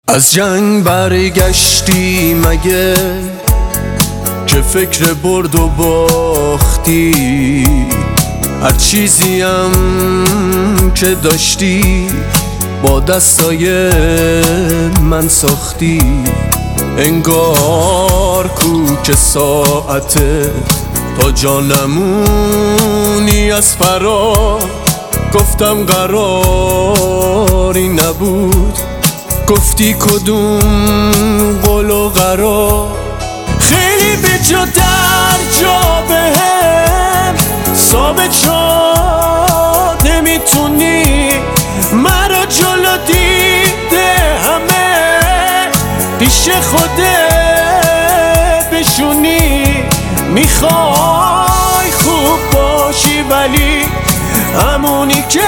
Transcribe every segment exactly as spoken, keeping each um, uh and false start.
از جنگ برگشتی مگه که فکر برد و باختی؟ هر چیزیم که داشتی با دستای من ساختی. انگار کو که ساعته تا جانمونی از فرار. گفتم قراری نبود، گفتی کدوم قول و قرار. خیلی به جا در جا بهم ثابت شد نمیتونی مرا جلو دیده همه پیش خودت بشونی. میخوای خوب باشی ولی همونی که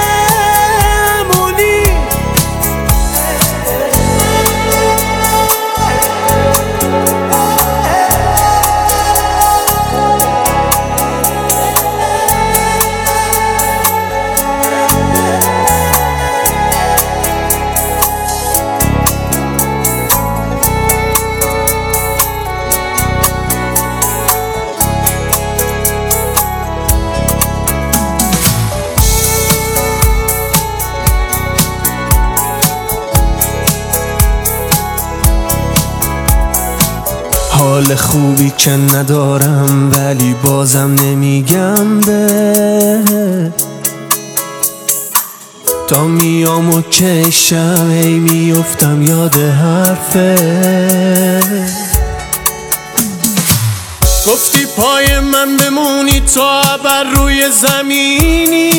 حال خوبی که ندارم ولی بازم نمیگم به تا میام و کشم ای میفتم یاد حرفه. گفتی پای من بمونی تا ابر روی زمینی.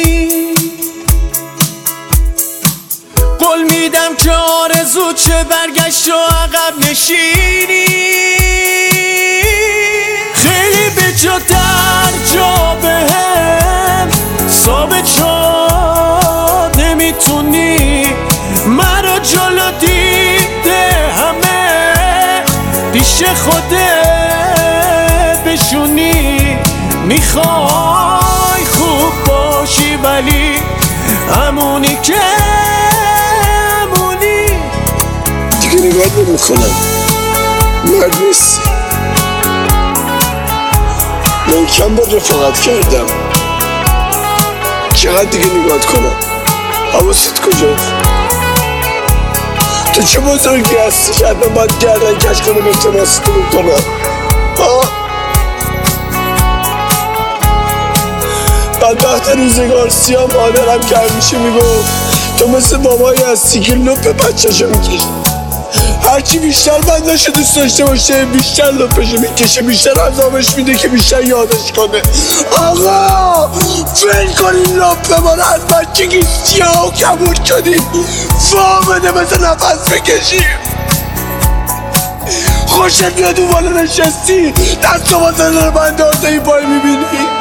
قول میدم که آرزو چه برگشت و عقب نشینی. خیلی به جا در جا بهم ثابت شد نمیتونی مرا جلو دیده همه پیش خودت بشونی. میخوای خوب باشی ولی همونی که دیگه نگاهت نمی‌کنم، مرد نیستی. من کم با رفاقت کردم، چقدر دیگه نگاهت کنم؟ حواست کجاست؟ تو چه بزرگی هستی که حتما باید گردن کش کنم التماست رو کنم؟ بدبخت روزگار سیاه مادرم که همیشه میگفت تو مثل بابایی هستی که لپ بچه‌شو میکشی. هرچی بیشتر بنداشو دوست داشته باشه بیشتر لپشو میکشه، بیشتر عذابش میده که بیشتر یادش کنه. آقا فیل کنین لپ ما رو از بچگی سیاه و کبود شدیم، فامده مثل نفس بکشیم. خوشت میاد اون بالا نشستی دست و بازن رو بنده آزایی پای میبینی.